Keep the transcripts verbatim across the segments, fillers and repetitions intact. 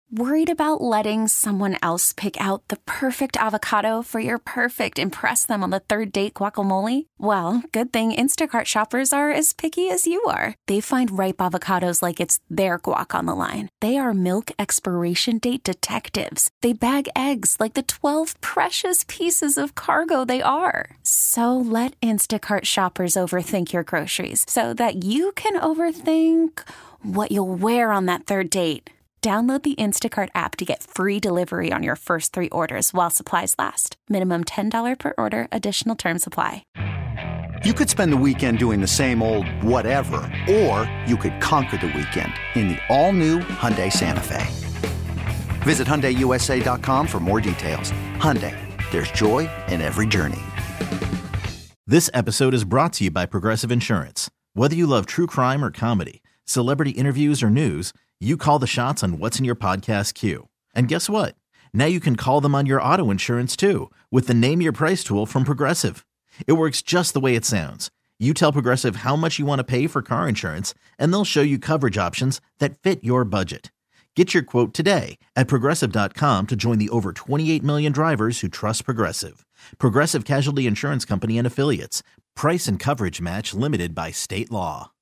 Worried about letting someone else pick out the perfect avocado for your perfect impress them on the third date guacamole? Well, good thing Instacart shoppers are as picky as you are. They find ripe avocados like it's their guac on the line. They are milk expiration date detectives. They bag eggs like the twelve precious pieces of cargo they are. So let Instacart shoppers overthink your groceries so that you can overthink what you'll wear on that third date. Download the Instacart app to get free delivery on your first three orders while supplies last. Minimum ten dollars per order. Additional terms apply. You could spend the weekend doing the same old whatever, or you could conquer the weekend in the all-new Hyundai Santa Fe. Visit Hyundai U S A dot com for more details. Hyundai, there's joy in every journey. This episode is brought to you by Progressive Insurance. Whether you love true crime or comedy, celebrity interviews or news, you call the shots on what's in your podcast queue. And guess what? Now you can call them on your auto insurance too with the Name Your Price tool from Progressive. It works just the way it sounds. You tell Progressive how much you want to pay for car insurance, and they'll show you coverage options that fit your budget. Get your quote today at Progressive dot com to join the over twenty-eight million drivers who trust Progressive. Progressive Casualty Insurance Company and Affiliates. Price and coverage match limited by state law.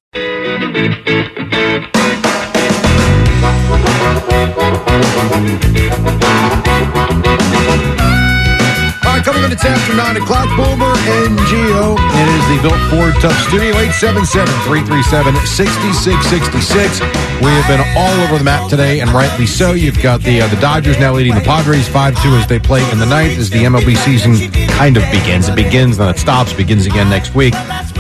All right, coming minutes after nine o'clock, Boomer and Geo. It is the Built Ford Tough Studio, eight seven seven, three three seven, six six six six. We have been all over the map today, and rightly so. You've got the uh, the Dodgers now leading the Padres five two as they play in the ninth as the M L B season kind of begins. It begins, then it stops, begins again next week.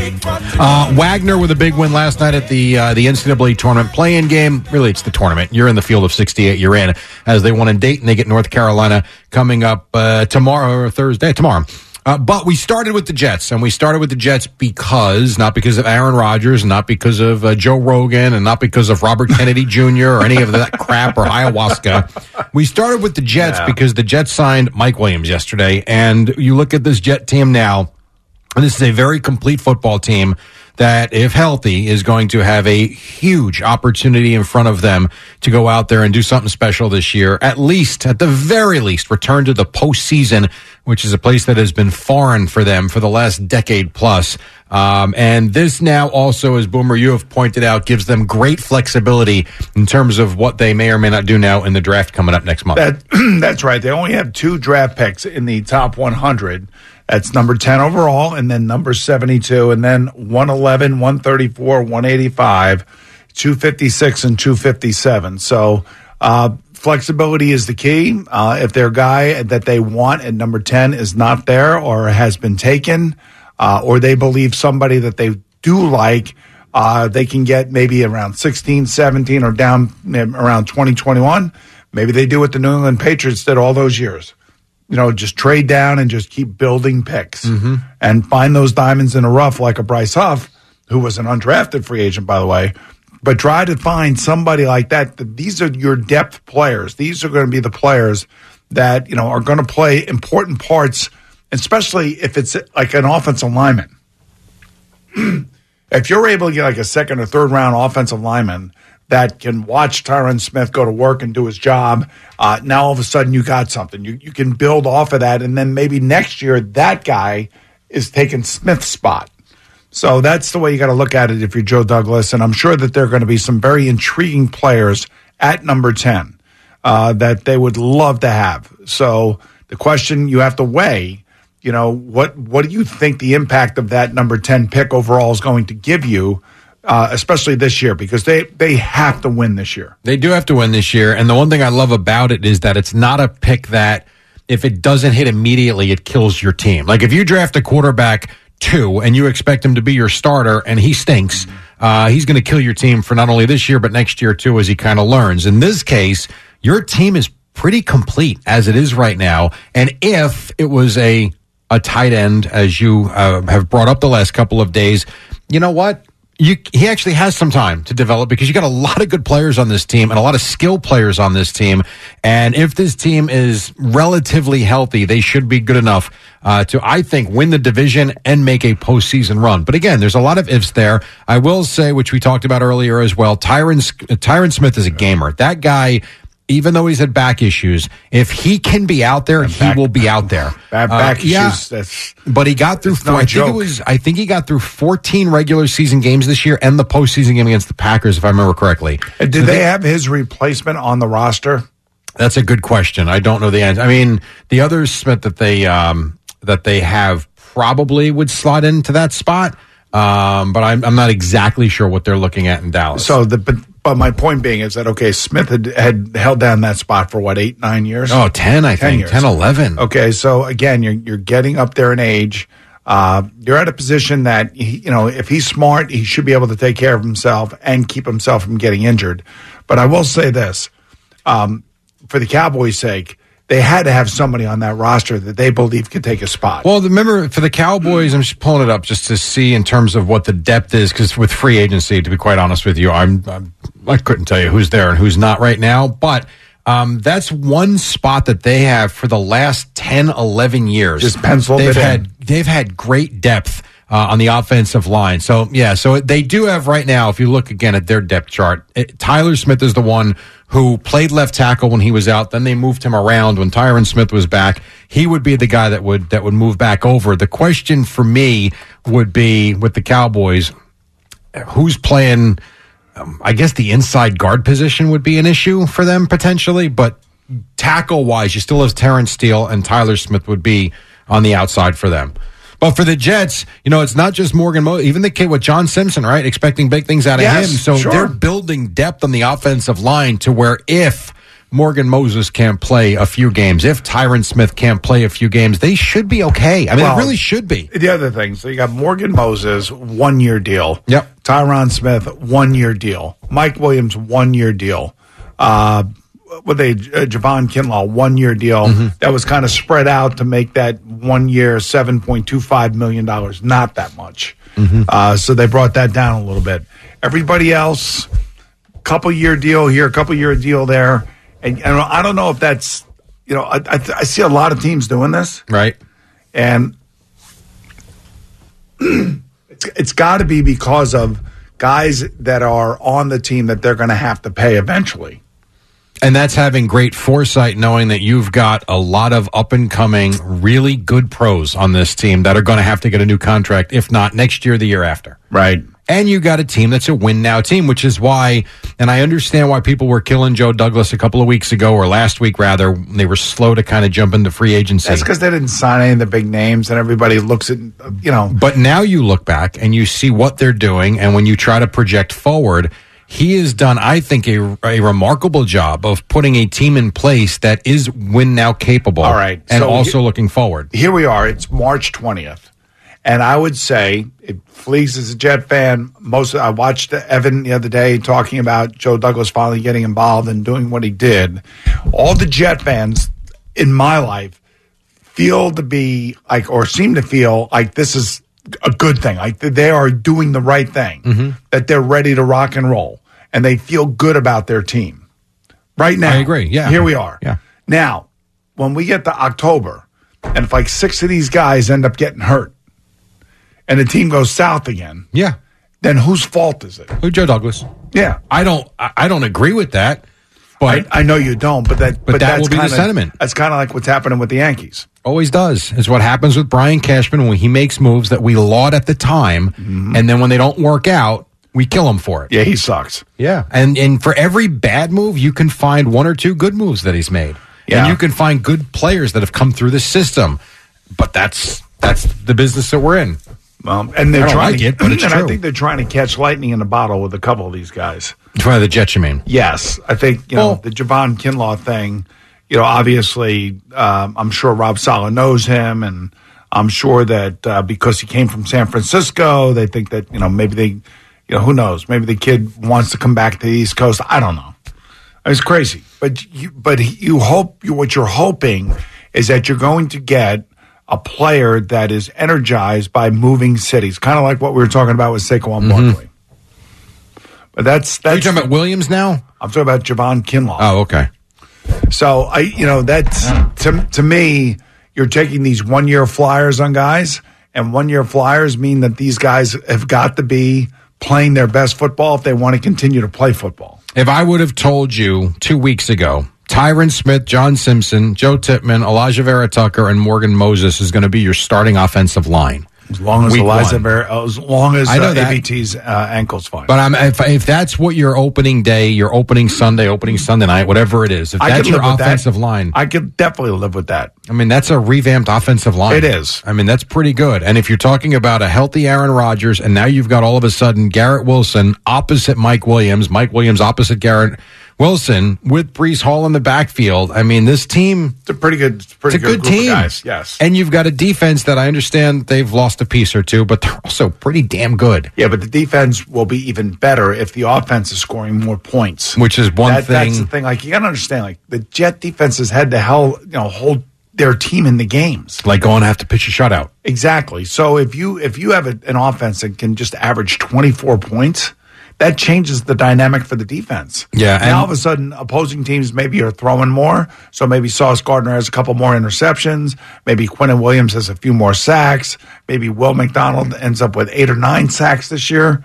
Uh, Wagner with a big win last night at the uh, the N C double A tournament play-in game. Really, it's the tournament. You're in the field of sixty-eight. You're in. As they won in Dayton, they get North Carolina coming up uh, tomorrow or Thursday. Tomorrow. Uh, but we started with the Jets, and we started with the Jets because, not because of Aaron Rodgers, not because of uh, Joe Rogan, and not because of Robert Kennedy Junior or any of that crap or ayahuasca. We started with the Jets yeah. because the Jets signed Mike Williams yesterday, and you look at this Jet team now, and this is a very complete football team that, if healthy, is going to have a huge opportunity in front of them to go out there and do something special this year. At least, at the very least, return to the postseason, which is a place that has been foreign for them for the last decade plus. Um, and this now also, as Boomer, you have pointed out, gives them great flexibility in terms of what they may or may not do now in the draft coming up next month. That, that's right. They only have two draft picks in the top one hundred. That's number ten overall, and then number seventy-two, and then one eleven, one thirty-four, one eighty-five, two fifty-six, and two fifty-seven. So uh, flexibility is the key. Uh, if their guy that they want at number ten is not there or has been taken, uh, or they believe somebody that they do like, uh, they can get maybe around sixteen, seventeen, or down around twenty, twenty-one. Maybe they do what the New England Patriots did all those years. You know, just trade down and just keep building picks mm-hmm. and find those diamonds in the rough like a Bryce Huff, who was an undrafted free agent, by the way. But try to find somebody like that. These are your depth players. These are going to be the players that, you know, are going to play important parts, especially if it's like an offensive lineman. If you're able to get like a second or third round offensive lineman that can watch Tyron Smith go to work and do his job, uh, now all of a sudden you got something. You you can build off of that, and then maybe next year that guy is taking Smith's spot. So that's the way you got to look at it if you're Joe Douglas, and I'm sure that there are going to be some very intriguing players at number ten uh, that they would love to have. So the question you have to weigh, you know, what what do you think the impact of that number ten pick overall is going to give you? Uh, especially this year, because they, they have to win this year. They do have to win this year, and the one thing I love about it is that it's not a pick that, if it doesn't hit immediately, it kills your team. Like, if you draft a quarterback two and you expect him to be your starter and he stinks, uh, he's going to kill your team for not only this year, but next year too, as he kind of learns. In this case, your team is pretty complete as it is right now, and if it was a, a tight end, as you uh, have brought up the last couple of days, you know what? You, he actually has some time to develop because you got a lot of good players on this team and a lot of skill players on this team. And if this team is relatively healthy, they should be good enough uh, to, I think, win the division and make a postseason run. But again, there's a lot of ifs there. I will say, which we talked about earlier as well, Tyron, Tyron Smith is a gamer. That guy even though he's had back issues, if he can be out there, And he back- will be out there. Bad back Uh, yeah. issues. That's But he got through. It's no Four, I think joke. it was. I think he got through fourteen regular season games this year and the postseason game against the Packers, if I remember correctly. And did So they have his replacement on the roster? That's a good question. I don't know the answer. I mean, the other Smith that they um, that they have probably would slot into that spot, um, but I'm, I'm not exactly sure what they're looking at in Dallas. So the but, but my point being is that okay, Smith had, had held down that spot for what eight nine years. oh, ten, I ten think, years. ten, eleven. Okay, so again, you're you're getting up there in age. Uh, you're at a position that he, you know, if he's smart, he should be able to take care of himself and keep himself from getting injured. But I will say this, um, for the Cowboys' sake, they had to have somebody on that roster that they believe could take a spot. Well, remember, for the Cowboys, I'm just pulling it up just to see in terms of what the depth is, because with free agency, to be quite honest with you, I'm, I'm I couldn't tell you who's there and who's not right now, but um, that's one spot that they have for the last ten, eleven years. Just penciled they've it in. had They've had great depth uh, on the offensive line. So, yeah, so they do have right now, if you look again at their depth chart, it, Tyler Smith is the one who played left tackle when he was out. Then they moved him around when Tyron Smith was back. He would be the guy that would that would move back over. The question for me would be with the Cowboys, who's playing, um, I guess the inside guard position would be an issue for them potentially, but tackle-wise, you still have Terrence Steele and Tyler Smith would be on the outside for them. But for the Jets, you know, it's not just Morgan Moses, even the kid with John Simpson, right? Expecting big things out of Yes, him. So sure. they're building depth on the offensive line to where if Morgan Moses can't play a few games, if Tyron Smith can't play a few games, they should be okay. I mean, Well, it really should be. The other thing, so you got Morgan Moses, one year deal. Yep. Tyron Smith, one year deal. Mike Williams, one year deal. Uh, what they, uh, Javon Kinlaw, one year deal. Mm-hmm. That was kind of spread out to make that one year seven point two five million dollars. Not that much. Mm-hmm. Uh, so they brought that down a little bit. Everybody else, couple year deal here, couple year deal there. And, and I don't know if that's, you know, I, I, I see a lot of teams doing this. Right. And it's, it's got to be because of guys that are on the team that they're going to have to pay eventually. And that's having great foresight, knowing that you've got a lot of up and coming, really good pros on this team that are going to have to get a new contract, if not next year, the year after. Right. And you got a team that's a win now team, which is why, and I understand why people were killing Joe Douglas a couple of weeks ago, or last week rather. They were slow to kind of jump into free agency. That's because they didn't sign any of the big names, and everybody looks at, you know. But now you look back and you see what they're doing, and when you try to project forward, he has done, I think, a, a remarkable job of putting a team in place that is win now capable. All right. And So also he- looking forward. Here we are. It's March twentieth. And I would say, if Fleeks is a Jet fan, most I watched Evan the other day talking about Joe Douglas finally getting involved and doing what he did. All the Jet fans in my life feel to be like, or seem to feel like this is a good thing. Like they are doing the right thing, Mm-hmm. that they're ready to rock and roll, and they feel good about their team. Right now. I agree, yeah. Here we are. Yeah. Now, when we get to October, and if like six of these guys end up getting hurt, and the team goes south again, Yeah. then whose fault is it? Who, Joe Douglas? Yeah. I don't I I don't agree with that. But I, I know you don't, but that But that that's will be the kinda, sentiment. That's kind of like what's happening with the Yankees. always does. Is what happens with Brian Cashman when he makes moves that we laud at the time, and then when they don't work out, we kill him for it. Yeah, he sucks. Yeah. And and for every bad move, you can find one or two good moves that he's made. Yeah. And you can find good players that have come through the system. But that's that's the business that we're in. Um, and they're I don't trying like to, it, but it's and true. I think they're trying to catch lightning in a bottle with a couple of these guys. Try the Jets, you mean? Yes, I think you know Well- the Javon Kinlaw thing. You know, obviously, um, I'm sure Rob Saleh knows him, and I'm sure that uh, because he came from San Francisco, they think that you know maybe they, you know, who knows? Maybe the kid wants to come back to the East Coast. I don't know. It's crazy, but you, but you hope you, what you're hoping is that you're going to get a player that is energized by moving cities, kind of like what we were talking about with Saquon Barkley. But that's Are you that's. talking about Williams now? I'm talking about Javon Kinlaw. Oh, okay. So I, you know, that's to to me, you're taking these one year flyers on guys, and one year flyers mean that these guys have got to be playing their best football if they want to continue to play football. If I would have told you two weeks ago Tyron Smith, John Simpson, Joe Tippmann, Elijah Vera Tucker, and Morgan Moses is going to be your starting offensive line. As long as Week Elijah Vera, as long as I know uh, that. A B T's uh, ankle's fine. But I'm, if, if that's what your opening day, your opening Sunday, opening Sunday night, whatever it is, if I that's could your live with offensive that. line, I could definitely live with that. I mean, that's a revamped offensive line. It is. I mean, that's pretty good. And if you're talking about a healthy Aaron Rodgers, and now you've got all of a sudden Garrett Wilson opposite Mike Williams, Mike Williams opposite Garrett Wilson with Breece Hall in the backfield. I mean, this team, It's a pretty good, it's a pretty it's a good, group of team. guys. Yes. And you've got a defense that I understand they've lost a piece or two, but they're also pretty damn good. Yeah, but the defense will be even better if the offense is scoring more points. Which is one That- thing. That's the thing. Like, you got to understand, like, the Jet defenses had to hell, you know, hold their team in the games. Like going to have to pitch a shutout. Exactly. So if you if you have a, an offense that can just average twenty-four points, that changes the dynamic for the defense. Yeah, and- Now all of a sudden, opposing teams maybe are throwing more. So maybe Sauce Gardner has a couple more interceptions. Maybe Quinnen Williams has a few more sacks. Maybe Will McDonald ends up with eight or nine sacks this year,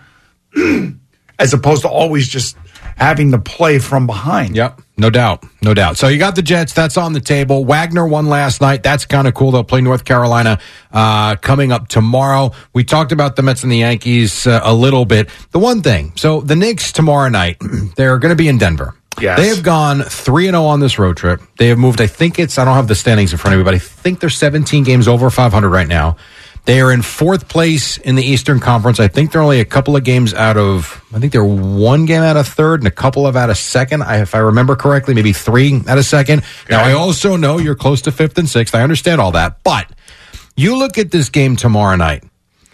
as opposed to always just having to play from behind. Yep, no doubt, no doubt. So you got the Jets, that's on the table. Wagner won last night. That's kind of cool. They'll play North Carolina uh, coming up tomorrow. We talked about the Mets and the Yankees uh, a little bit. The one thing, so the Knicks tomorrow night, they're going to be in Denver. Yes. They have gone three and oh on this road trip. They have moved, I think it's, I don't have the standings in front of me, but I think they're seventeen games over five hundred right now. They are in fourth place in the Eastern Conference. I think they're only a couple of games out of, I think they're one game out of third and a couple of out of second. I, if I remember correctly, maybe three out of second. Okay. Now, I also know you're close to fifth and sixth. I understand all that. But you look at this game tomorrow night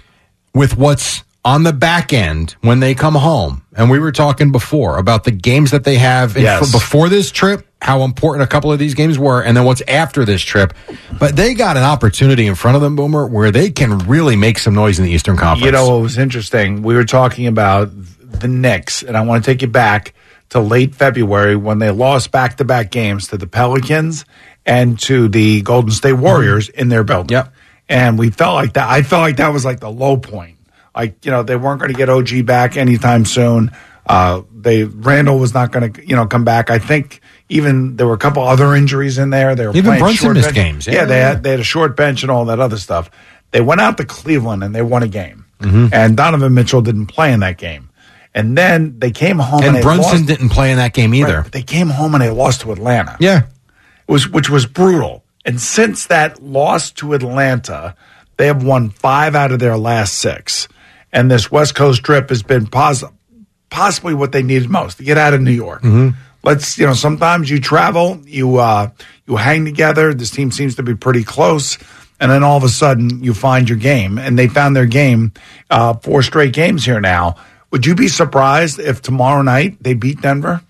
with what's on the back end when they come home. And we were talking before about the games that they have in, Yes. before this trip, how important a couple of these games were, and then what's after this trip. But they got an opportunity in front of them, Boomer, where they can really make some noise in the Eastern Conference. You know what was interesting? We were talking about the Knicks, and I want to take you back to late February when they lost back-to-back games to the Pelicans and to the Golden State Warriors mm-hmm. in their building. Yep. And we felt like that. I felt like that was like the low point. Like, you know, they weren't going to get O G back anytime soon. Uh, they Randall was not going to, you know, come back. I think even there were a couple other injuries in there. They were even playing Brunson short missed bench. games. Yeah, yeah, they had they had a short bench and all that other stuff. They went out to Cleveland and they won a game. Mm-hmm. And Donovan Mitchell didn't play in that game. And then they came home and, and they Brunson lost. didn't play in that game either. Right, but they came home and they lost to Atlanta. Yeah, it was which was brutal. And since that loss to Atlanta, they have won five out of their last six. And this West Coast trip has been pos- possibly what they needed most to get out of New York. Mm-hmm. Let's, you know, sometimes you travel, you uh, you hang together. This team seems to be pretty close, and then all of a sudden you find your game. And they found their game, uh, four straight games here now. Would you be surprised if tomorrow night they beat Denver?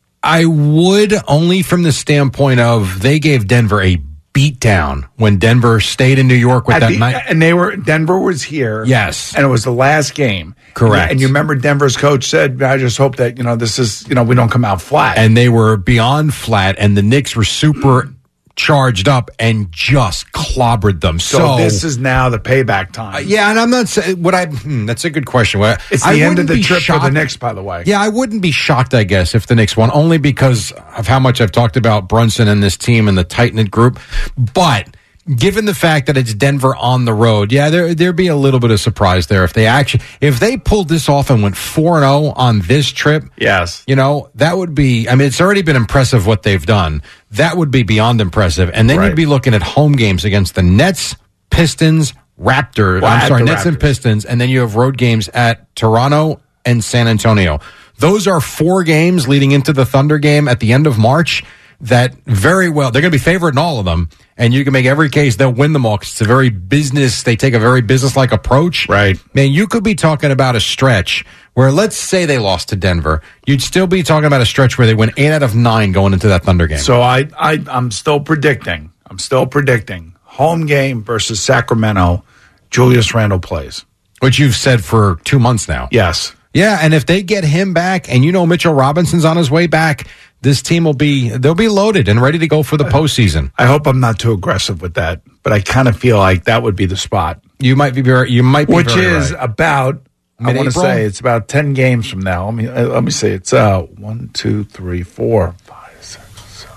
I would, only from the standpoint of they gave Denver a beat down when Denver stayed in New York with At that the, night. And they were Denver was here. Yes. And it was the last game. Correct. And you remember Denver's coach said, I just hope that, you know, this is, you know, we don't come out flat. And they were beyond flat, and the Knicks were super charged up and just clobbered them. So, so this is now the payback time. Uh, yeah, and I'm not saying what I. Hmm, that's a good question. What, it's the I end of the be trip shocked. for the Knicks, by the way. Yeah, I wouldn't be shocked, I guess, if the Knicks won, only because of how much I've talked about Brunson and this team and the tight knit group. But given the fact that it's Denver on the road, yeah, there there'd be a little bit of surprise there if they actually if they pulled this off and went four and zero on this trip. Yes, you know that would be. I mean, it's already been impressive what they've done. That would be beyond impressive. And then right. you'd be looking at home games against the Nets, Pistons, Raptors. Well, I'm sorry, Nets Raptors. and Pistons, and then you have road games at Toronto and San Antonio. Those are four games leading into the Thunder game at the end of March. That very well, they're going to be favored in all of them, and you can make every case they'll win them all because it's a very business, they take a very business-like approach. Right. Man, you could be talking about a stretch where, let's say they lost to Denver, you'd still be talking about a stretch where they win eight out of nine going into that Thunder game. So I, I, I'm still predicting, I'm still predicting home game versus Sacramento, Julius Randle plays. Which you've said for two months now. Yes. Yeah, and if they get him back, and you know Mitchell Robinson's on his way back, this team will be, they'll be loaded and ready to go for the postseason. I hope I'm not too aggressive with that, but I kind of feel like that would be the spot. You might be very, you might be Which very is right. about, Mid-April? I want to say it's about ten games from now. Let me, uh, let me see. It's uh, one, two, three, four, five, six, seven.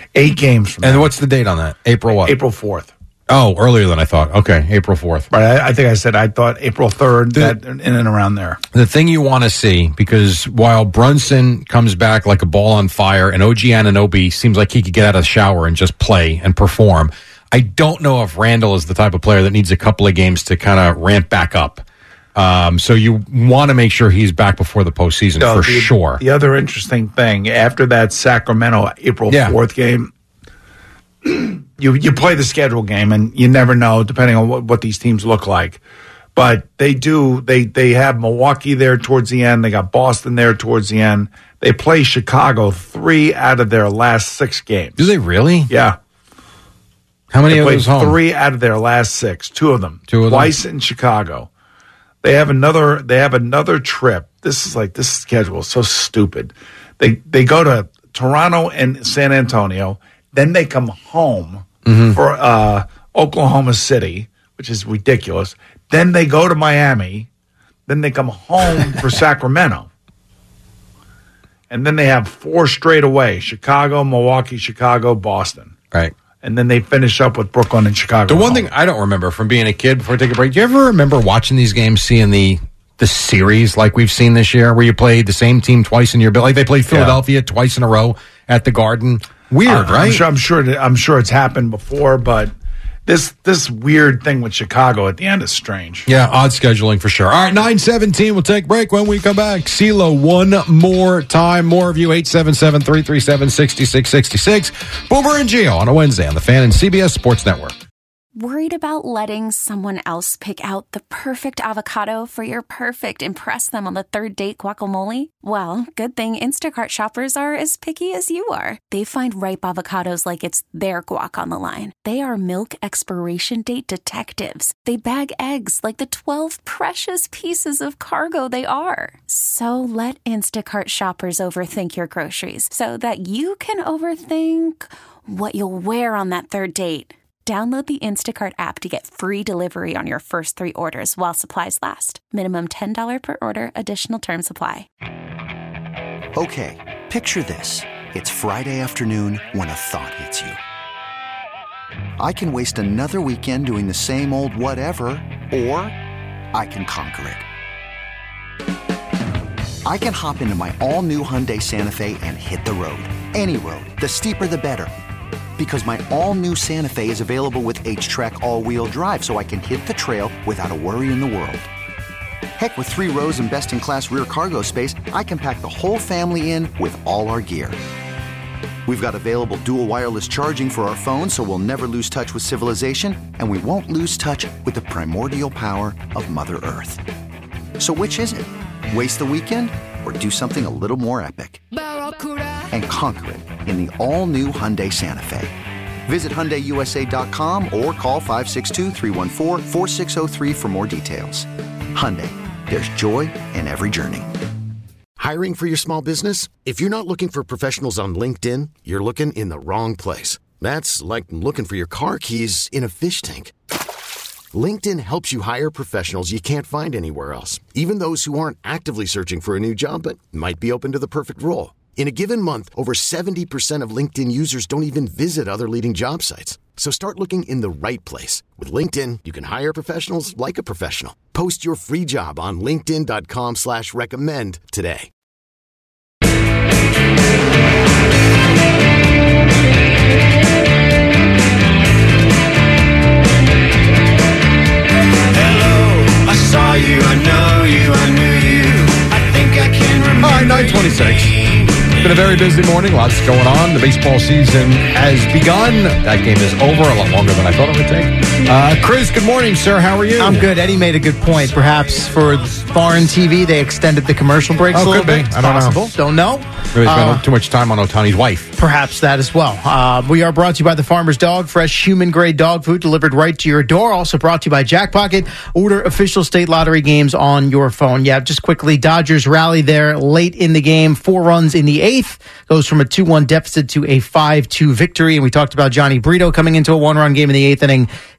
Eight games from And now. what's the date on that? April what? April fourth. Oh, earlier than I thought. Okay, April fourth. Right, I, I think I said I thought April third, The- that in and around there. The thing you want to see, because while Brunson comes back like a ball on fire and O G Anunoby seems like he could get out of the shower and just play and perform, I don't know if Randall is the type of player that needs a couple of games to kind of ramp back up. Um, so you want to make sure he's back before the postseason No, for the, sure. The other interesting thing, after that Sacramento April Yeah. fourth game, you you play the schedule game, and you never know, depending on what, what these teams look like. But they do, they, they have Milwaukee there towards the end. They got Boston there towards the end. They play Chicago three out of their last six games. Do they really? Yeah. How many They of played those home? three out of their last six. Two of them. Two of them? Twice in Chicago. They have another. They have another trip. This is like this schedule is so stupid. They they go to Toronto and San Antonio. Then they come home Mm-hmm. for uh, Oklahoma City, which is ridiculous. Then they go to Miami. Then they come home for Sacramento. And then they have four straight away: Chicago, Milwaukee, Chicago, Boston. Right. And then they finish up with Brooklyn and Chicago. The one home. thing I don't remember from being a kid before I take a break, do you ever remember watching these games, seeing the the series like we've seen this year, where you played the same team twice in your bill? Like they played Philadelphia twice in a row at the Garden. Weird, Uh, right? I'm sure, I'm sure. that- I'm sure it's happened before, but this this weird thing with Chicago at the end is strange. Yeah, odd scheduling for sure. All right, nine seventeen. We'll take a break. When we come back, CeeLo one more time. More of you, eight seven seven, three three seven, six six six six. Boomer and Gio on a Wednesday on the Fan and C B S Sports Network. Worried about letting someone else pick out the perfect avocado for your perfect impress them on the third date guacamole? Well, good thing Instacart shoppers are as picky as you are. They find ripe avocados like it's their guac on the line. They are milk expiration date detectives. They bag eggs like the twelve precious pieces of cargo they are. So let Instacart shoppers overthink your groceries so that you can overthink what you'll wear on that third date. Download the Instacart app to get free delivery on your first three orders while supplies last. Minimum ten dollars per order. Additional terms apply. Okay, picture this. It's Friday afternoon when a thought hits you. I can waste another weekend doing the same old whatever, or I can conquer it. I can hop into my all-new Hyundai Santa Fe and hit the road. Any road. The steeper, the better. Because my all-new Santa Fe is available with H-Track all-wheel drive, so I can hit the trail without a worry in the world. Heck, with three rows and best-in-class rear cargo space, I can pack the whole family in with all our gear. We've got available dual wireless charging for our phones, so we'll never lose touch with civilization, and we won't lose touch with the primordial power of Mother Earth. So which is it? Waste the weekend or do something a little more epic? And conquer it in the all-new Hyundai Santa Fe. Visit Hyundai U S A dot com or call five six two, three one four, four six zero three for more details. Hyundai, there's joy in every journey. Hiring for your small business? If you're not looking for professionals on LinkedIn, you're looking in the wrong place. That's like looking for your car keys in a fish tank. LinkedIn helps you hire professionals you can't find anywhere else, even those who aren't actively searching for a new job but might be open to the perfect role. In a given month, over seventy percent of LinkedIn users don't even visit other leading job sites. So start looking in the right place. With LinkedIn, you can hire professionals like a professional. Post your free job on linkedin dot com slash recommend today. Hello, I saw you, I know you, I knew you. I think I can remember. All right, nine twenty-six. It's been a very busy morning. Lots going on. The baseball season has begun. That game is over. A lot longer than I thought it would take. Uh, Chris, good morning, sir. How are you? I'm good. Eddie made a good point. Perhaps for foreign T V, they extended the commercial breaks Oh, a little could be. bit. It's I don't know. possible. Don't know. Really spent Uh, too much time on Otani's wife. Perhaps that as well. Uh, we are brought to you by the Farmer's Dog, fresh human-grade dog food delivered right to your door. Also brought to you by Jackpocket. Order official state lottery games on your phone. Yeah, just quickly, Dodgers rally there late in the game. Four runs in the eighth. Goes from a two one deficit to a five two victory. And we talked about Johnny Brito coming into a one-run game in the eighth inning. He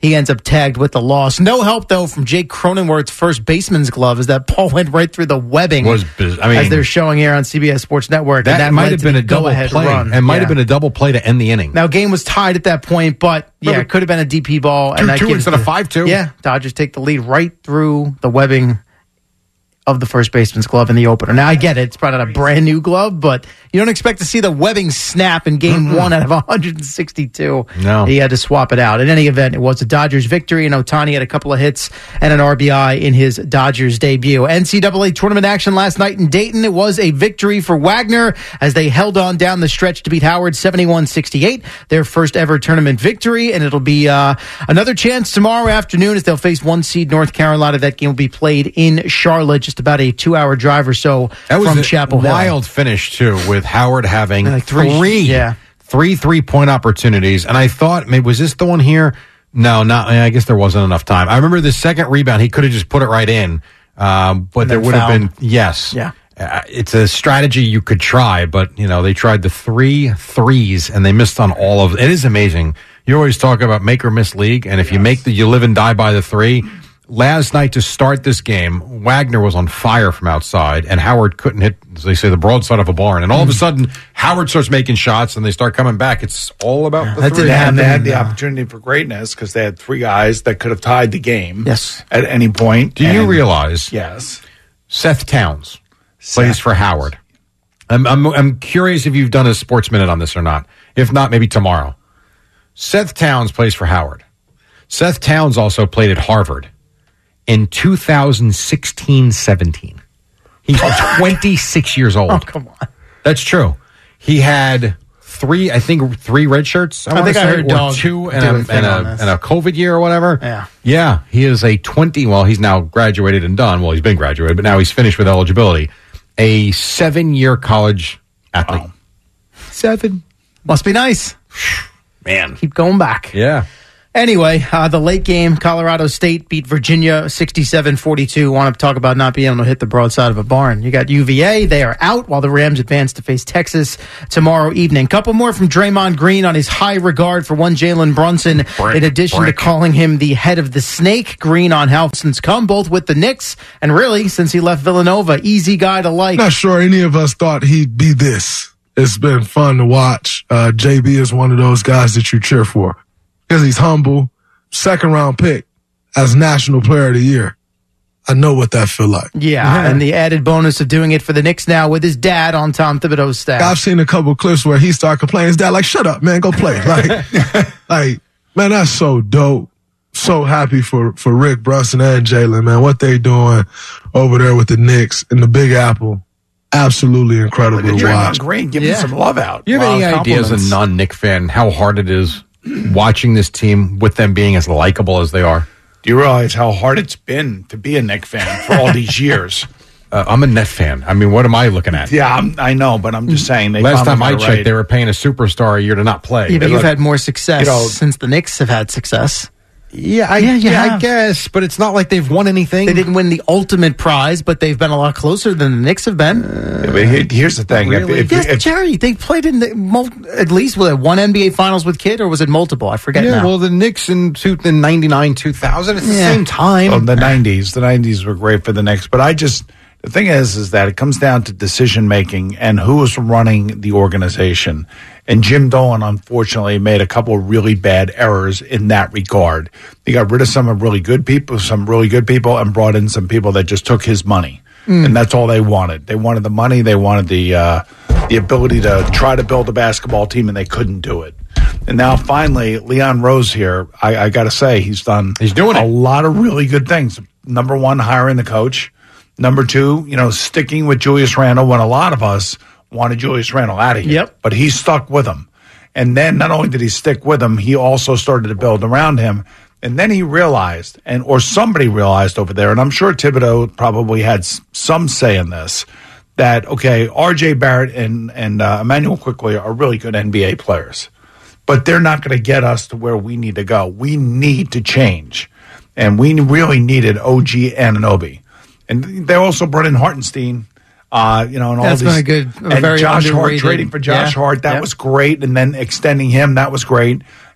he ends up tagged with the loss. No help, though, from Jake Cronenworth's first baseman's glove as that ball went right through the webbing. Was biz- I mean, as they're showing here on C B S Sports Network. That, and that might have been a double play. Run. It might yeah. have been a double play to end the inning. Now, game was tied at that point, but yeah, it could have been a D P ball. Two, and that two gives instead the, of five two. Yeah, Dodgers take the lead right through the webbing of the first baseman's glove in the opener. Now, I get it. It's probably not a brand new glove, but you don't expect to see the webbing snap in game mm-hmm. one out of one hundred sixty-two. No. He had to swap it out. In any event, it was a Dodgers victory, and Ohtani had a couple of hits and an R B I in his Dodgers debut. N C double A tournament action last night in Dayton. It was a victory for Wagner as they held on down the stretch to beat Howard seventy-one sixty-eight, their first ever tournament victory, and it'll be uh, another chance tomorrow afternoon as they'll face one seed North Carolina. That game will be played in Charlotte, just about a two-hour drive or so that was from a Chapel Hill. Wild finish, too, with Howard having like three, three, yeah. three three-point opportunities. And I thought, maybe was this the one here? No, not. I guess there wasn't enough time. I remember the second rebound, he could have just put it right in, um, but there would have been, yes. Yeah. Uh, it's a strategy you could try, but, you know, they tried the three threes, and they missed on all of it. It is amazing. You always talk about make or miss league, and if yes. you make the, you live and die by the three. Last night to start this game, Wagner was on fire from outside, and Howard couldn't hit, as they say, the broadside of a barn. And all of a sudden, Howard starts making shots, and they start coming back. It's all about the that three. Didn't happen. They had the opportunity for greatness because they had three guys that could have tied the game yes. at any point. Do and you realize yes. Seth Towns Seth. plays for Howard? I'm, I'm, I'm curious if you've done a sports minute on this or not. If not, maybe tomorrow. Seth Towns plays for Howard. Seth Towns also played at Harvard in two thousand sixteen seventeen. He's twenty-six years old. Oh, come on. That's true. He had three, I think, three red shirts. I, I think say, I heard or Dog two and do a, a and, thing on a, this. and a COVID year or whatever. Yeah. Yeah. He is a twenty, well, he's now graduated and done. Well, he's been graduated, but now he's finished with eligibility. A seven-year college athlete. Wow. Seven. Must be nice. Man. Keep going back. Yeah. Anyway, uh, the late game, Colorado State beat Virginia sixty-seven forty-two. Want to talk about not being able to hit the broadside of a barn. You got U V A. They are out while the Rams advance to face Texas tomorrow evening. Couple more from Draymond Green on his high regard for one Jalen Brunson. Brick, in addition brick. to calling him the head of the snake, Green on how since come both with the Knicks and really since he left Villanova. Easy guy to like. Not sure any of us thought he'd be this. It's been fun to watch. Uh, J B is one of those guys that you cheer for because he's humble. Second round pick as National Player of the Year. I know what that feel like. Yeah, and the added bonus of doing it for the Knicks now with his dad on Tom Thibodeau's staff. I've seen a couple of clips where he started complaining. His dad like, shut up, man, go play. Like, like, man, that's so dope. So happy for, for Rick Brunson and Jalen, man. What they doing over there with the Knicks and the Big Apple. Absolutely incredible to watch. Green, give Yeah. him some love out. Do you have Wow, any idea as a compliments. non-Knick fan how hard it is watching this team with them being as likable as they are? Do you realize how hard it's been to be a Knick fan for all these years? Uh, I'm a Net fan. I mean, what am I looking at? Yeah, I'm, I know, but I'm just saying. They Last finally time I got it checked, right. they were paying a superstar a year to not play. Yeah, but They you've look- had more success you know- since the Knicks have had success. yeah, I, Yeah, you yeah, I have. guess, but it's not like they've won anything. They didn't win the ultimate prize, but they've been a lot closer than the Knicks have been. Yeah, but here- here's the thing. If- Really? if- yes, if- Jerry, they played in the mul- at least with one N B A Finals with Kidd, or was it multiple? I forget Yeah, now. well, the Knicks in, two, in ninety-nine, two thousand, it's the Yeah. same time. Well, the nineties, the nineties were great for the Knicks, but I just the thing is, is that it comes down to decision making and who is running the organization. And Jim Dolan, unfortunately, made a couple of really bad errors in that regard. He got rid of some of really good people, some really good people, and brought in some people that just took his money, mm. and that's all they wanted. They wanted the money, they wanted the uh, the ability to try to build a basketball team, and they couldn't do it. And now, finally, Leon Rose here. I, I got to say, he's done. He's doing a it. lot of really good things. Number one, hiring the coach. Number two, you know, sticking with Julius Randle when a lot of us wanted Julius Randle out of here. Yep. But he stuck with him. And then not only did he stick with him, he also started to build around him. And then he realized, and or somebody realized over there, and I'm sure Thibodeau probably had s- some say in this, that, okay, R J Barrett and, and uh, Emmanuel Quickley are really good N B A players. But they're not going to get us to where we need to go. We need to change. And we really needed O G Anunoby. And they also brought in Hartenstein, uh, you know, and all That's these. been a good, a and very Josh Hart, underrated- trading for Josh yeah, Hart, that yeah. was great. And then extending him, that was great.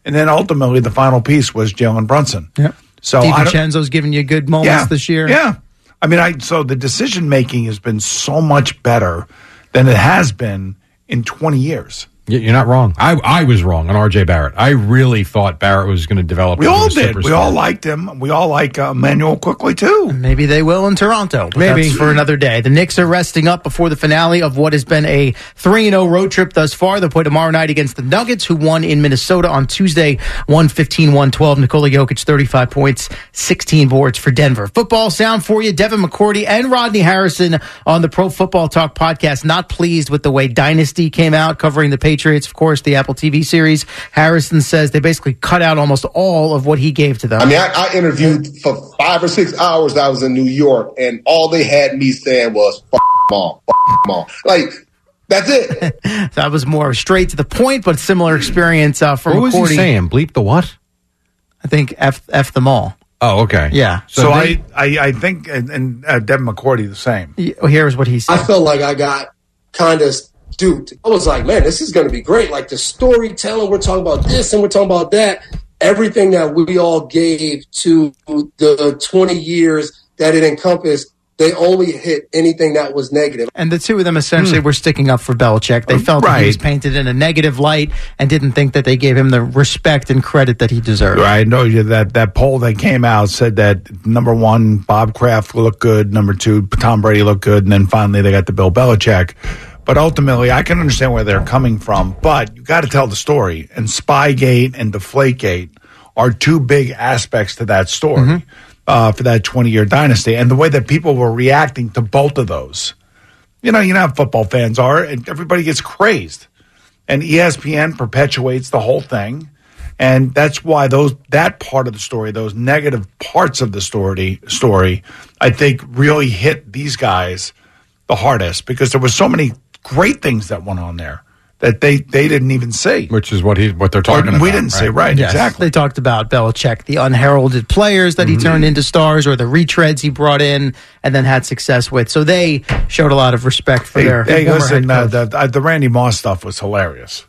And then ultimately the final piece was Jalen Brunson. Yep. So DiVincenzo's giving you good moments yeah, this year. Yeah. I mean, I so the decision making has been so much better than it has been in twenty years. You're not wrong. I I was wrong on R J Barrett. I really thought Barrett was going to develop. We all into a did. superstar. We all liked him. We all like uh, Emmanuel quickly too. Maybe they will in Toronto. But Maybe that's for another day. The Knicks are resting up before the finale of what has been a three and oh road trip thus far. They'll play tomorrow night against the Nuggets, who won in Minnesota on Tuesday, one fifteen to one twelve. Nikola Jokic, thirty-five points, sixteen boards for Denver. Football sound for you. Devin McCourty and Rodney Harrison on the Pro Football Talk podcast. Not pleased with the way Dynasty came out, covering the Patriots, of course, the Apple T V series. Harrison says they basically cut out almost all of what he gave to them. I mean, I, I interviewed for five or six hours. I was in New York, and all they had me saying was, F them all, F them all. Like, that's it. That was more straight to the point, but similar experience uh, from What was McCourty. he saying? Bleep the what? I think F, F them all. Oh, okay. Yeah. So, So I, they- I I think and, and uh, Devin McCourty the same. Here's what he said. I felt like I got kind of duped. I was like, man, this is going to be great. Like the storytelling, we're talking about this and we're talking about that. Everything that we all gave to the twenty years that it encompassed, they only hit anything that was negative. And the two of them essentially Hmm. were sticking up for Belichick. They felt that he was painted in a negative light and didn't think that they gave him the respect and credit that he deserved. Right. I know you that that poll that came out said that number one, Bob Kraft looked good. Number two, Tom Brady looked good. And then finally they got the Bill Belichick. But ultimately, I can understand where they're coming from. But you got to tell the story. And Spygate and Deflategate are two big aspects to that story Mm-hmm. uh, for that twenty-year dynasty. And the way that people were reacting to both of those. You know, you know how football fans are, and everybody gets crazed. And E S P N perpetuates the whole thing. And that's why those that part of the story, those negative parts of the story, story, I think really hit these guys the hardest because there were so many great things that went on there that they, they didn't even see. Which is what he what they're talking Or about. we didn't say, right, Yes. exactly. They talked about Belichick, the unheralded players that he Mm-hmm. turned into stars or the retreads he brought in and then had success with. So they showed a lot of respect for Hey, their hey, former listen, head uh, coach. the, uh, the Randy Moss stuff was hilarious.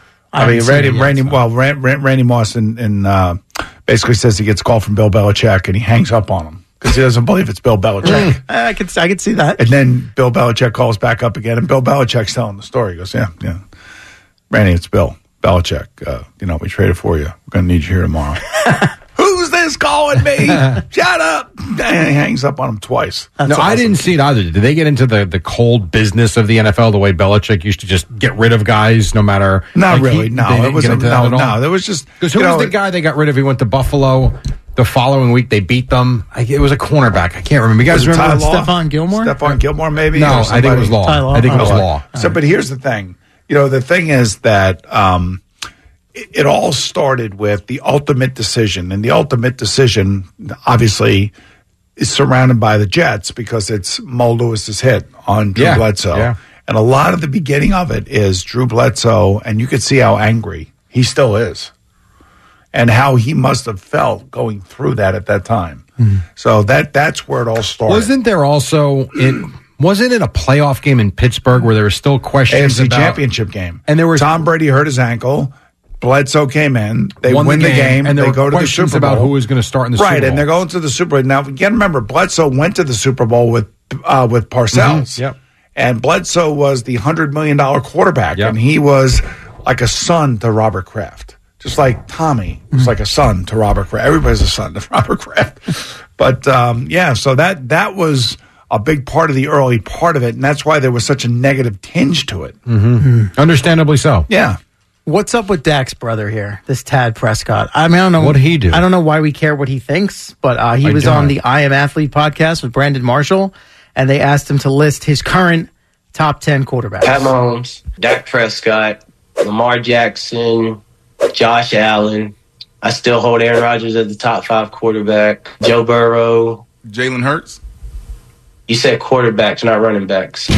I I, mean, haven't seen Randy, it yet, Randy, so. well, Ran, Ran, Randy Moss in, in, uh, basically says he gets a call from Bill Belichick and he hangs up on him because he doesn't believe it's Bill Belichick. I could I could see that. And then Bill Belichick calls back up again, and Bill Belichick's telling the story. He goes, yeah, yeah. Randy, it's Bill Belichick. Uh, you know, we traded for you. We're going to need you here tomorrow. Who's this calling me? Shut up. And he hangs up on him twice. That's no, I awesome. didn't see it either. Did they get into the, the cold business of the N F L the way Belichick used to just get rid of guys no matter? Not like, really. he- no, they it didn't was get a, into that no, at all? no. There was just Because who you was know, the guy they got rid of? He went to Buffalo. The following week, they beat them. I, it was a cornerback. I can't remember. You guys Was it remember? Ty Law? Stephon Gilmore? Stephon Gilmore, maybe. No, or I think it somebody? was Law. Ty Law? I think it was Oh, Law. So, but here's the thing. You know, the thing is that um, it, it all started with the ultimate decision, and the ultimate decision, obviously, is surrounded by the Jets because it's Mo Lewis's hit on Drew Yeah, Bledsoe, yeah. and a lot of the beginning of it is Drew Bledsoe, and you could see how angry he still is, and how he must have felt going through that at that time. So that that's where it all started. Wasn't there also in wasn't it a playoff game in Pittsburgh where there were still A F questions C about Championship game. And there was- Tom Brady hurt his ankle. Bledsoe came in. They won win the game, and there they were go to the questions Super Bowl. about who was going to start in the right, Super Bowl. and they're going to the Super Bowl. Now, you got to remember, Bledsoe went to the Super Bowl with uh, with Parcells. Mhm, yep. And Bledsoe was the one hundred million dollars quarterback, Yep. and he was like a son to Robert Kraft. Just like Tommy was like a son to Robert Kraft. Everybody's a son to Robert Kraft. But, um, yeah, so that that was a big part of the early part of it, and that's why there was such a negative tinge to it. Mm-hmm. Understandably so. Yeah. What's up with Dak's brother here, this Tad Prescott? I mean, I don't know. What'd he do? I don't know why we care what he thinks, but uh, he I was don't. on the I Am Athlete podcast with Brandon Marshall, and they asked him to list his current top ten quarterbacks. Pat Mahomes, Dak Prescott, Lamar Jackson, Josh Allen. I still hold Aaron Rodgers as the top five quarterback. Joe Burrow. Jalen Hurts. You said quarterbacks, not running backs.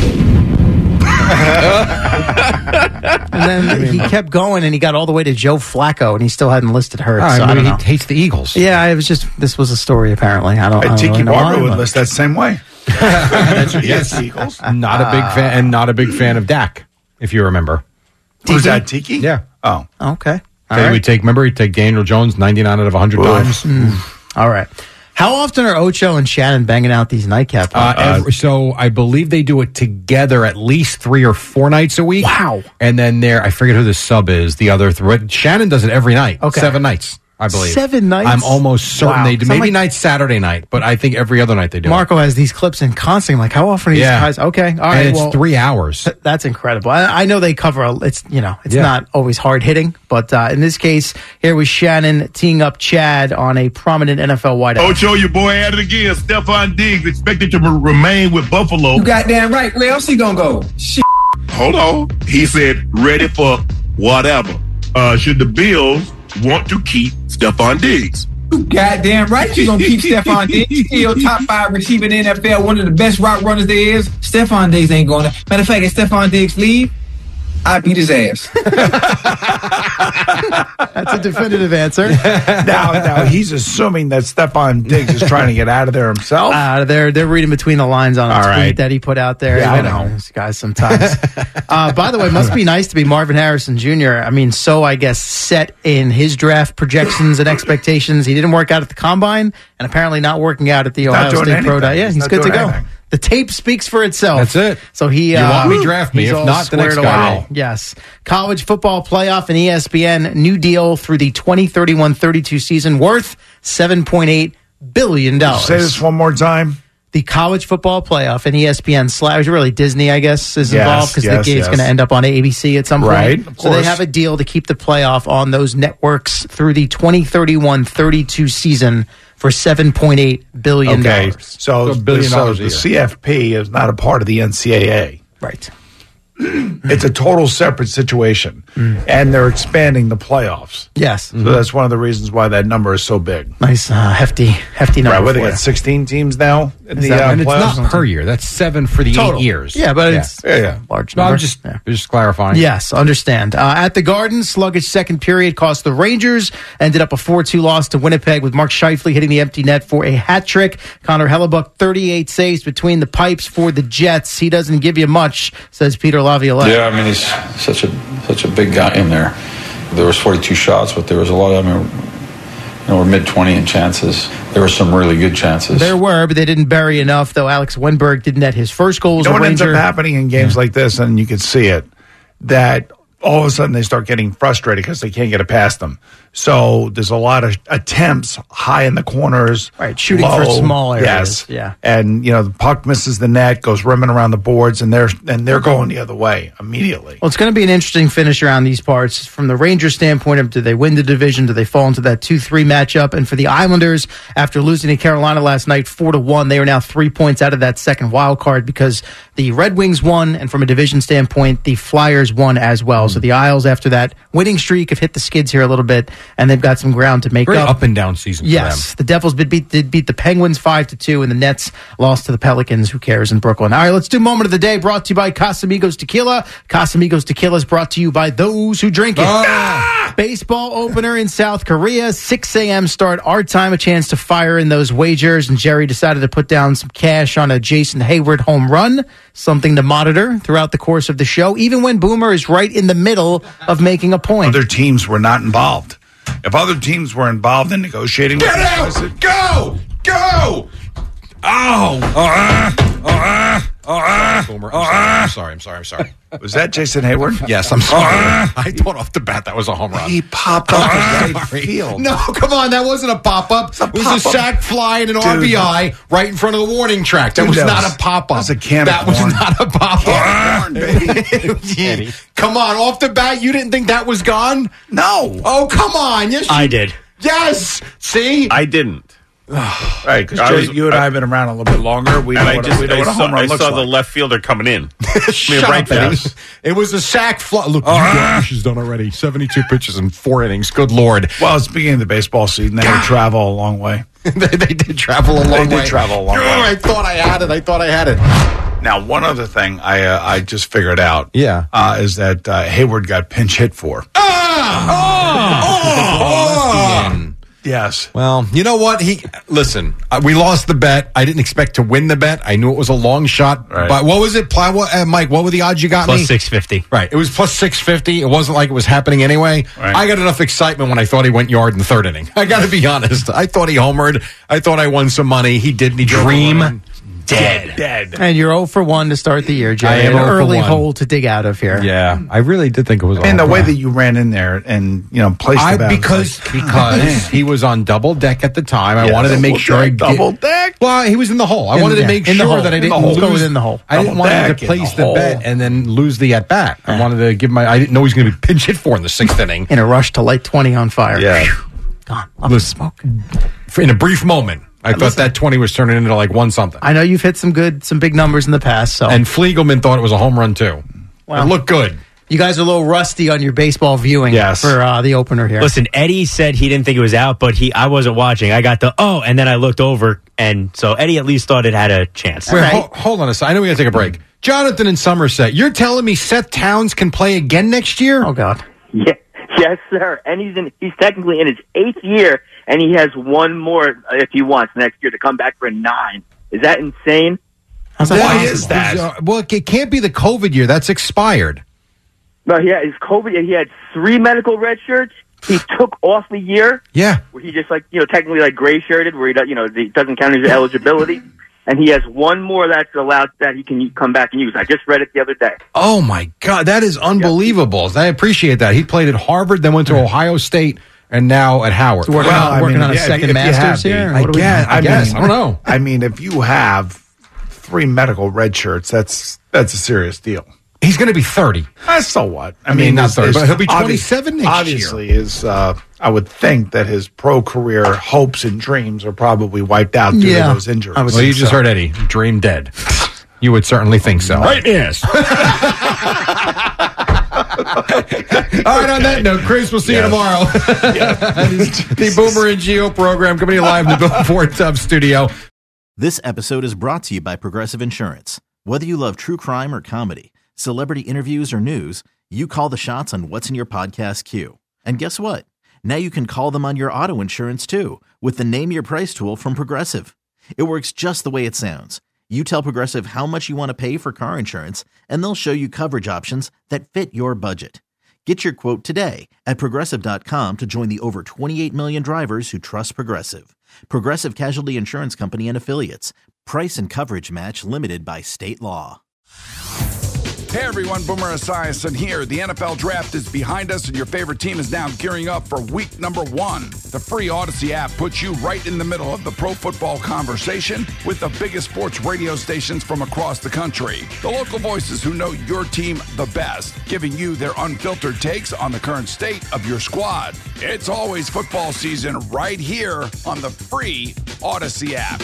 And then he kept going, and he got all the way to Joe Flacco, and he still hadn't listed Hurts. All right, so I maybe don't know. he hates the Eagles. Yeah, it was just this was a story. Apparently, I don't. I And don't Tiki really know Barber why, would but- list that same way. Yes, Eagles. Not a big Ah. fan, and not a big fan of Dak, if you remember. Who's that, Tiki? Yeah. Oh. Okay. All They right. would take, remember, he'd take Daniel Jones ninety-nine out of one hundred times. Mm. All right. How often are Ocho and Shannon banging out these nightcap? Uh, every, so I believe they do it together at least three or four nights a week. Wow. And then there, I forget who the sub is, the other three. Shannon does it every night. Okay. Seven nights, I believe. Seven nights? I'm almost certain Wow. they do. So I'm Maybe like- night Saturday night, but I think every other night they do Marco has these clips in constant. Like, how often are these Yeah. guys? Okay. All it. right. And it's well, three hours. th- That's incredible. I, I know they cover, a, it's, you know, it's Yeah. not always hard hitting, but uh, in this case, here was Shannon teeing up Chad on a prominent N F L wideout. Ocho, your boy at it again. Stephon Diggs expected to re- remain with Buffalo. You goddamn right. Where else he gonna go? Shit. Hold on. He said, ready for whatever. Uh, should the Bills want to keep Stephon Diggs? You goddamn right. You gonna keep Stephon Diggs. Still top five receiver in the N F L. One of the best route runners there is. Stephon Diggs ain't going to. Matter of fact, if Stephon Diggs leave, I beat his ass. That's a definitive answer. now, now he's assuming that Stephon Diggs is trying to get out of there himself. Uh, they're they're reading between the lines on a All tweet right. that he put out there. Yeah, You I know. these guys sometimes. uh, by the way, it must be nice to be Marvin Harrison Junior I mean, so I guess set in his draft projections and expectations. He didn't work out at the combine, and apparently not working out at the Not Ohio doing State Pro anything. Day. Yeah, He's he's not good to doing go. anything. The tape speaks for itself. That's it. So he, You uh, want me, draft me. he's If all not, the next squared guy. away. Yes. College football playoff and E S P N new deal through the twenty thirty-one thirty-two season worth seven point eight billion dollars. Say this one more time. The college football playoff and E S P N slash really Disney, I guess, is Yes, involved because yes, the game's yes. going to end up on A B C at some point. Right, of So they course. have a deal to keep the playoff on those networks through the twenty thirty-one thirty-two season for seven point eight billion dollars. Okay, so, So a billion so dollars a the year. C F P is not a part of the N C double A. Right. It's a total separate situation, Mm. and they're expanding the playoffs. Yes. So that's one of the reasons why that number is so big. Nice, uh, hefty, hefty number. Right, what, they for got you. sixteen teams now in Is the that- uh, And it's playoffs? not per year. That's seven for the Total. eight years. Yeah, but it's Yeah, yeah. a large No, number. I'm just, Yeah. just clarifying. Yes, understand. Uh, at the Garden, sluggish second period cost the Rangers. Ended up a four two loss to Winnipeg with Mark Scheifele hitting the empty net for a hat trick. Connor Hellebuck, thirty-eight saves between the pipes for the Jets. He doesn't give you much, says Peter Laviolette. Yeah, I mean he's such a such a big guy in there. There was forty-two shots, but there was a lot of them. You know, we're mid twenty in chances. There were some really good chances. There were, but they didn't bury enough, though Alex Wenberg did net his first goal as You know a what ends Ranger. up happening in games like this, and you can see it, that all of a sudden they start getting frustrated because they can't get it past them. So there's a lot of attempts high in the corners. Right, shooting for small areas, Yes. yeah. And, you know, the puck misses the net, goes rimming around the boards, and they're and they're going the other way immediately. Well, it's going to be an interesting finish around these parts. From the Rangers' standpoint, of do they win the division? Do they fall into that two three matchup? And for the Islanders, after losing to Carolina last night four to one, they are now three points out of that second wild card because the Red Wings won, and from a division standpoint, the Flyers won as well. So the Isles, after that winning streak, have hit the skids here a little bit, and they've got some ground to make Very up. up and down season for Yes, them. the Devils did beat, did beat the Penguins five to two, and the Nets lost to the Pelicans. Who cares in Brooklyn? All right, let's do moment of the day. Brought to you by Casamigos Tequila. Casamigos Tequila is brought to you by those who drink it. Ah! Baseball opener in South Korea, six a.m. start our time. A chance to fire in those wagers, and Jerry decided to put down some cash on a Jason Hayward home run. Something to monitor throughout the course of the show, even when Boomer is right in the middle of making a point. Other teams were not involved. If other teams were involved in negotiating, Get with out! I said, Go! Go! Oh! Uh, uh, uh, Boomer, I'm sorry. I'm sorry. I'm sorry. I'm sorry. was that Jason Hayward? Yes, I'm sorry. I thought off the bat that was a home run. He popped off the right Sorry. field. No, come on. That wasn't a pop-up. a It was a pop-up. sack fly and an R B I right in front of the warning track. That Dude, was that not was- a pop-up. that was a can of That was corn. not a pop-up. baby. Come on. Off the bat, you didn't think that was gone? No. Oh, come on. Yes, I you- did. Yes. See? I didn't. Right, because I was- you and I have been around a little bit longer. We know And I what, just we know I what a saw, home run I looks saw like. the left fielder coming in. Shut right up, Eddie. fast. It was a sack fly. Look, you got is done already. seventy-two pitches in four innings. Good Lord. Well, it's beginning of the baseball season. They had to travel a long way. they, they did travel a long They way. did travel a long Oh, way. I thought I had it. I thought I had it. Now, one other thing I uh, I just figured out Yeah. uh, is that uh, Hayward got pinch hit for. Ah! Oh! Oh! Yes. Well, you know what? He listen. Uh, we lost the bet. I didn't expect to win the bet. I knew it was a long shot. Right. But what was it, Ply, what, uh, Mike? What were the odds you got? Plus me? six fifty. Right. It was plus six fifty. It wasn't like it was happening anyway. Right. I got enough excitement when I thought he went yard in the third inning. I got to be honest. I thought he homered. I thought I won some money. He didn't. He Dream dead. Dead. And you're zero for one to start the year, Jerry. I am An zero for early one. hole to dig out of here. Yeah, I really did think it was. And the all way right. that you ran in there and, you know, placed I, the bat. because like, because man. he was on double deck at the time. I Yeah, wanted to make double sure I deck, get- double deck. Well, he was in the hole. I In wanted the- to make in the sure hole. that I In the didn't hole. lose. Go within the hole. I didn't Double want him deck to in place the the, hole. bet and then lose the at bat. I wanted to give my. I didn't know he was going to be pinch hit for in the sixth inning. In a rush to light twenty on fire. Yeah. Gone. Up in smoke. In a brief moment, I thought that twenty was turning into like one something. I know you've hit some good, some big numbers in the past. So And Fliegelman thought it was a home run too. Wow. It looked good. you guys are a little rusty on your baseball viewing Yes. for uh, the opener here. Listen, Eddie said he didn't think it was out, but he I wasn't watching. I got the oh, and then I looked over, and so Eddie at least thought it had a chance. Wait, ho- hold on a second. I know we got to take a break. Jonathan in Somerset, you're telling me Seth Towns can play again next year? Oh God. Yeah, yes, sir. And he's in. He's technically in his eighth year, and he has one more if he wants next year to come back for nine. Is that insane? How's Why possible? is that? Uh, well, it can't be the COVID year. That's expired. No, yeah, his COVID. He had three medical red shirts. He took off the year Yeah. where he just like you know technically like gray shirted, where he does, you know he doesn't count his eligibility, and he has one more that's allowed that he can come back and use. I just read it the other day. Oh, my God. That is unbelievable. I appreciate that. He played at Harvard, then went to Ohio State, and now at Howard. So working on, working on a second master's here. I What do we- guess. I, guess. I don't know. I mean, if you have three medical red shirts, that's that's a serious deal. He's going to be thirty. Uh, so what? I mean, not his- thirty, his- but he'll be obvi- twenty-seven next obviously, his, uh, I would think that his pro career hopes and dreams are probably wiped out due Yeah. to those injuries. Well, you just So- heard Eddie. Dream dead. You would certainly think so. Right, yes. All right, on that note, Chris, we'll see you tomorrow. The Boomer and Geo program coming to you live in the Bill Ford Tub studio. This episode is brought to you by Progressive Insurance. Whether you love true crime or comedy, celebrity interviews or news, you call the shots on what's in your podcast queue. And guess what? Now you can call them on your auto insurance too with the Name Your Price tool from Progressive. It works just the way it sounds. You tell Progressive how much you want to pay for car insurance, and they'll show you coverage options that fit your budget. Get your quote today at Progressive dot com to join the over twenty-eight million drivers who trust Progressive. Progressive Casualty Insurance Company and Affiliates. Price and coverage match limited by state law. Hey everyone, Boomer Esiason here. The N F L Draft is behind us and your favorite team is now gearing up for week number one. The free Odyssey app puts you right in the middle of the pro football conversation with the biggest sports radio stations from across the country. The local voices who know your team the best, giving you their unfiltered takes on the current state of your squad. It's always football season right here on the free Odyssey app.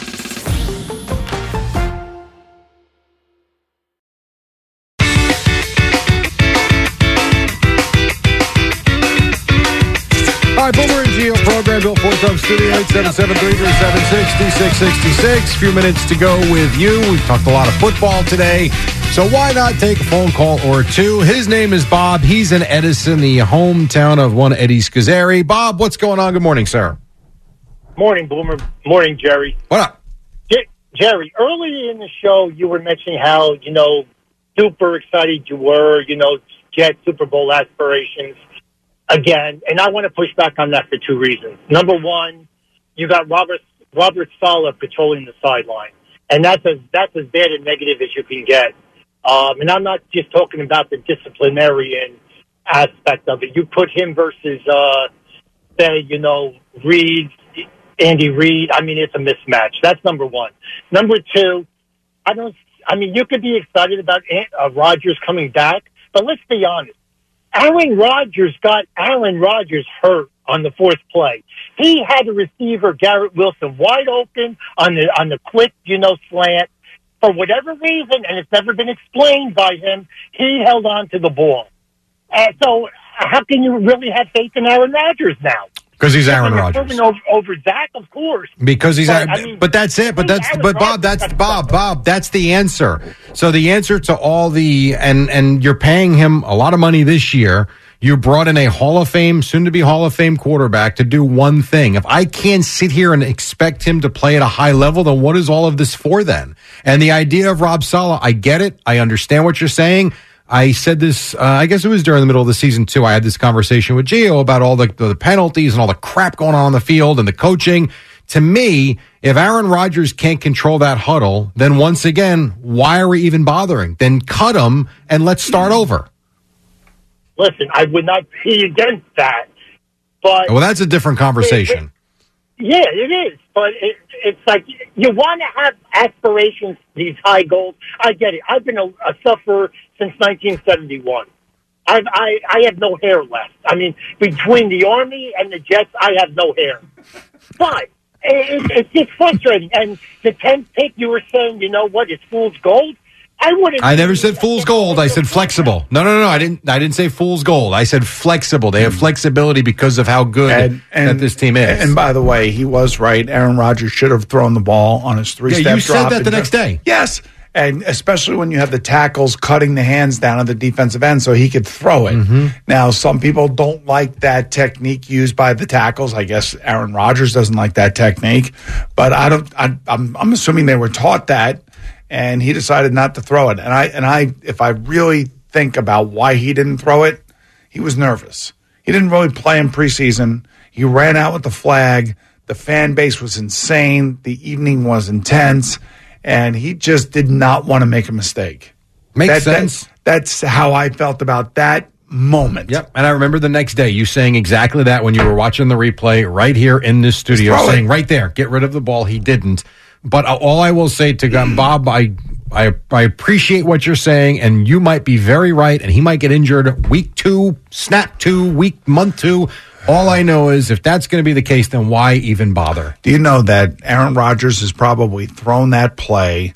All right, Boomer and Geo program, Bill Ford Tub Studio, eight seven seven, three three seven, six six six six. A few minutes to go with you. We've talked a lot of football today, so why not take a phone call or two? His name is Bob. He's in Edison, the hometown of one Eddie Scazzeri. Bob, what's going on? Good morning, sir. Morning, Boomer. Morning, Jerry. What up? J- Jerry, early in the show, you were mentioning how, you know, super excited you were, you know, Jet Super Bowl aspirations again. And I want to push back on that for two reasons. Number one, you got Robert Robert Saleh patrolling the sideline. And that's as, that's as bad a negative as you can get. Um, and I'm not just talking about the disciplinarian aspect of it. You put him versus, uh, say, you know, Reed, Andy Reid. I mean, it's a mismatch. That's number one. Number two, I don't. I mean, you could be excited about uh, Rodgers coming back, but let's be honest. Aaron Rodgers got Aaron Rodgers hurt on the fourth play. He had the receiver Garrett Wilson wide open on the on the quick, you know, slant. For whatever reason, and it's never been explained by him, he held on to the ball. And so, how can you really have faith in Aaron Rodgers now? Because he's Aaron I mean, Rodgers. Over, over Zach, of course. Because he's, But, Aaron, I mean, but that's it. But I mean, that's, Aaron but Bob, Rodgers that's got Bob, Bob, that's the answer. So the answer to all the, and and you're paying him a lot of money this year. You brought in a Hall of Fame, soon-to-be Hall of Fame quarterback to do one thing. If I can't sit here and expect him to play at a high level, then what is all of this for then? And the idea of Rob Saleh, I get it. I understand what you're saying. I said this, uh, I guess it was during the middle of the season, too. I had this conversation with Gio about all the, the penalties and all the crap going on on the field and the coaching. To me, if Aaron Rodgers can't control that huddle, then once again, why are we even bothering? Then cut him and let's start over. Listen, I would not be against that, but well, that's a different conversation. It, it, yeah, it is, but it, it's like you want to have aspirations, these high goals. I get it. I've been a, a sufferer since nineteen seventy-one. I've, I I have no hair left. I mean, between the Army and the Jets, I have no hair. But it, it's just frustrating. And the tenth pick, you were saying, you know what? It's fool's gold. I wouldn't. I never said fool's gold. I said flexible. No, no, no. I didn't. I didn't say fool's gold. I said flexible. They have flexibility because of how good and, and, that this team is. And by the way, he was right. Aaron Rodgers should have thrown the ball on his three-step yeah, you drop. said that the next day. Yes, and especially when you have the tackles cutting the hands down at the defensive end, so he could throw it. Mm-hmm. Now, some people don't like that technique used by the tackles. I guess Aaron Rodgers doesn't like that technique, but I don't. I, I'm, I'm assuming they were taught that. And he decided not to throw it. And I, and I, if I really think about why he didn't throw it, he was nervous. He didn't really play in preseason. He ran out with the flag. The fan base was insane. The evening was intense. And he just did not want to make a mistake. Makes that, sense. That, that's how I felt about that moment. Yep. And I remember the next day you saying exactly that when you were watching the replay right here in this studio, saying it. Right there, get rid of the ball. He didn't. But all I will say to um, Bob, I, I I appreciate what you're saying, and you might be very right, and he might get injured week two, snap two, week, month two. All I know is if that's going to be the case, then why even bother? Do you know that Aaron Rodgers has probably thrown that play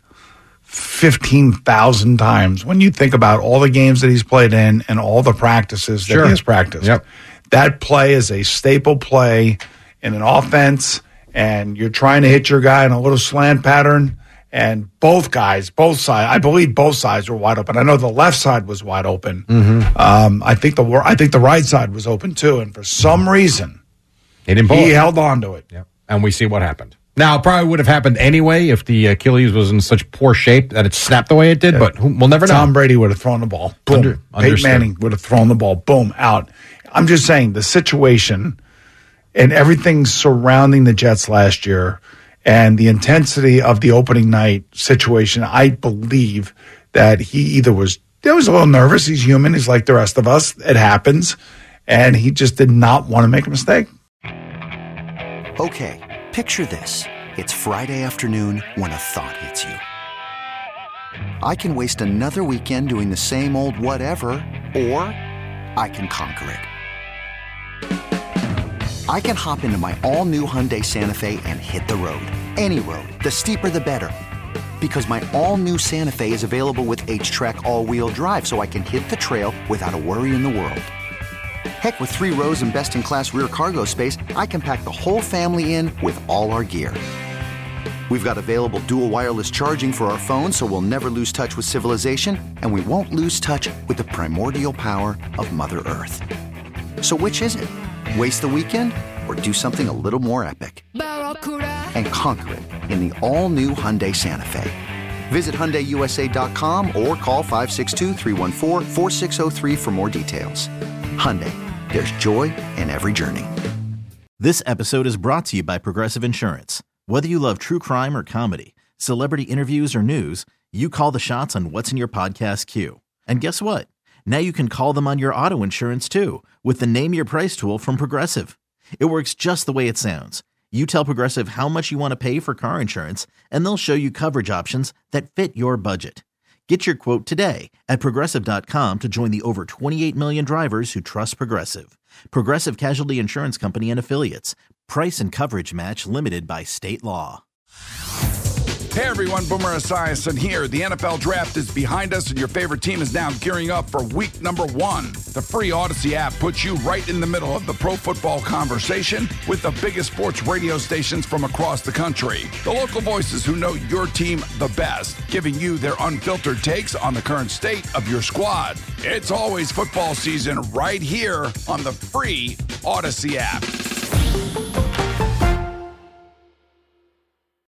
fifteen thousand times when you think about all the games that he's played in and all the practices that sure. he has practiced? Yep. That play is a staple play in an offense. And you're trying to hit your guy in a little slant pattern, and both guys, both sides, I believe both sides were wide open. I know the left side was wide open. Mm-hmm. Um, I think the I think the right side was open too, and for some reason, he didn't. Pull he it. held on to it. Yep. And we see what happened. Now, it probably would have happened anyway if the Achilles was in such poor shape that it snapped the way it did, yeah. but we'll never know. Tom Brady would have thrown the ball. Boom. Under, Peyton Manning would have thrown the ball. Boom, out. I'm just saying the situation and everything surrounding the Jets last year and the intensity of the opening night situation, I believe that he either was, he was a little nervous. He's human. He's like the rest of us. It happens. And he just did not want to make a mistake. Okay, picture this. It's Friday afternoon when a thought hits you. I can waste another weekend doing the same old whatever, or I can conquer it. I can hop into my all-new Hyundai Santa Fe and hit the road. Any road. The steeper, the better. Because my all-new Santa Fe is available with H-Track all-wheel drive, so I can hit the trail without a worry in the world. Heck, with three rows and best-in-class rear cargo space, I can pack the whole family in with all our gear. We've got available dual wireless charging for our phones, so we'll never lose touch with civilization, and we won't lose touch with the primordial power of Mother Earth. So which is it? Waste the weekend or do something a little more epic? And conquer it in the all-new Hyundai Santa Fe. Visit Hyundai U S A dot com or call five six two, three one four, four six zero three for more details. Hyundai, there's joy in every journey. This episode is brought to you by Progressive Insurance. Whether you love true crime or comedy, celebrity interviews or news, you call the shots on what's in your podcast queue. And guess what? Now you can call them on your auto insurance too with the Name Your Price tool from Progressive. It works just the way it sounds. You tell Progressive how much you want to pay for car insurance, and they'll show you coverage options that fit your budget. Get your quote today at Progressive dot com to join the over twenty-eight million drivers who trust Progressive. Progressive Casualty Insurance Company and Affiliates. Price and coverage match limited by state law. Hey everyone, Boomer Esiason here. The N F L Draft is behind us and your favorite team is now gearing up for week number one. The free Odyssey app puts you right in the middle of the pro football conversation with the biggest sports radio stations from across the country. The local voices who know your team the best, giving you their unfiltered takes on the current state of your squad. It's always football season right here on the free Odyssey app.